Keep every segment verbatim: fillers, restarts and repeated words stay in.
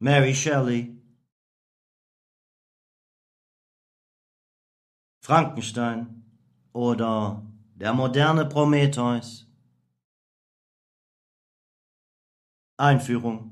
Mary Shelley. Frankenstein oder der moderne Prometheus. Einführung.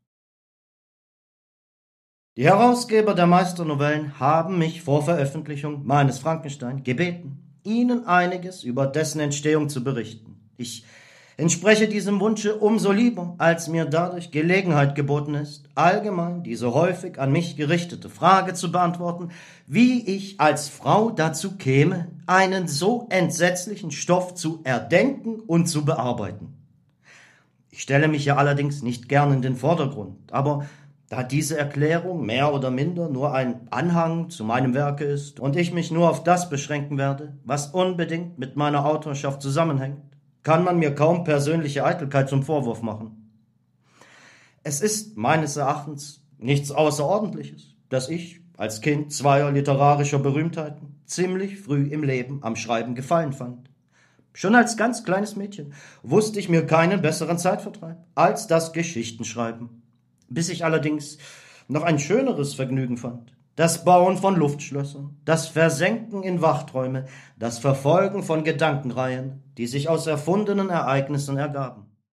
Die Herausgeber der Meisternovellen haben mich vor Veröffentlichung meines Frankenstein gebeten, ihnen einiges über dessen Entstehung zu berichten. Ich entspreche diesem Wunsche umso lieber, als mir dadurch Gelegenheit geboten ist, allgemein diese häufig an mich gerichtete Frage zu beantworten, wie ich als Frau dazu käme, einen so entsetzlichen Stoff zu erdenken und zu bearbeiten. Ich stelle mich ja allerdings nicht gern in den Vordergrund, aber da diese Erklärung mehr oder minder nur ein Anhang zu meinem Werke ist und ich mich nur auf das beschränken werde, was unbedingt mit meiner Autorschaft zusammenhängt, kann man mir kaum persönliche Eitelkeit zum Vorwurf machen. Es ist meines Erachtens nichts Außerordentliches, dass ich als Kind zweier literarischer Berühmtheiten ziemlich früh im Leben am Schreiben Gefallen fand. Schon als ganz kleines Mädchen wusste ich mir keinen besseren Zeitvertreib als das Geschichtenschreiben, bis ich allerdings noch ein schöneres Vergnügen fand. Das Bauen von Luftschlössern, das Versenken in Wachträume, das Verfolgen von Gedankenreihen, die sich aus erfundenen Ereignissen ergaben.